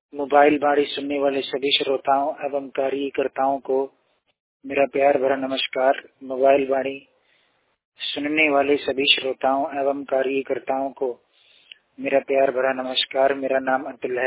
Mobile बाणी सुनने वाले सभी श्रोताओं एवं कार्यकर्ताओं को मेरा प्यार भरा नमस्कार। मोबाइल बाणी सुनने वाले सभी श्रोताओं एवं कार्यकर्ताओं को मेरा प्यार भरा नमस्कार। मेरा नाम अतुल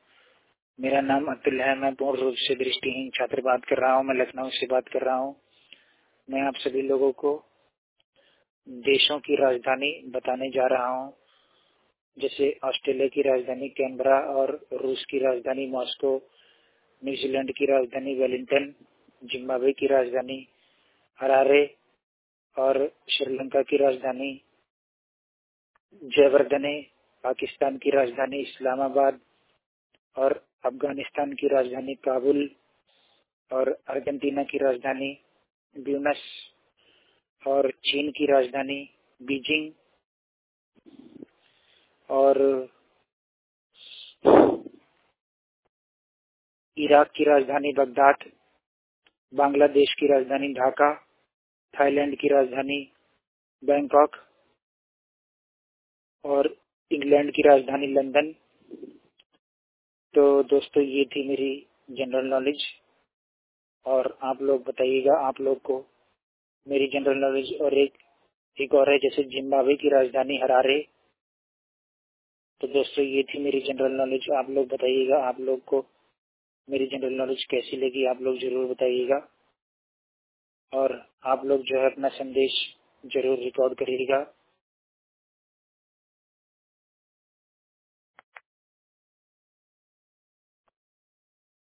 है। मैं पूर्ण रूप से दृष्टिहीन छात्र बात कर रहा हूँ। मैं लखनऊ से बात कर रहा हूँ। मैं आप सभी लोगों को देशों की राजधानी बताने जा रहा हूँ, जैसे ऑस्ट्रेलिया की राजधानी कैनबरा और रूस की राजधानी मॉस्को, न्यूजीलैंड की राजधानी वेलिंगटन, जिम्बाब्वे की राजधानी हरारे और श्रीलंका की राजधानी जयवर्धने, पाकिस्तान की राजधानी इस्लामाबाद और अफगानिस्तान की राजधानी काबुल और अर्जेंटीना की राजधानी ब्यूनस और चीन की राजधानी बीजिंग और इराक की राजधानी बगदाद, बांग्लादेश की राजधानी ढाका, थाईलैंड की राजधानी बैंकॉक और इंग्लैंड की राजधानी लंदन। तो दोस्तों, ये थी मेरी जनरल नॉलेज और आप लोग बताइएगा आप लोग को मेरी जनरल नॉलेज। और एक और है, जैसे जिम्बाब्वे की राजधानी हरारे। तो दोस्तों, ये थी मेरी जनरल नॉलेज। आप लोग बताइएगा आप लोग को मेरी जनरल नॉलेज कैसी लगी, आप लोग जरूर बताइएगा। और आप लोग जो है अपना संदेश जरूर रिकॉर्ड करिएगा।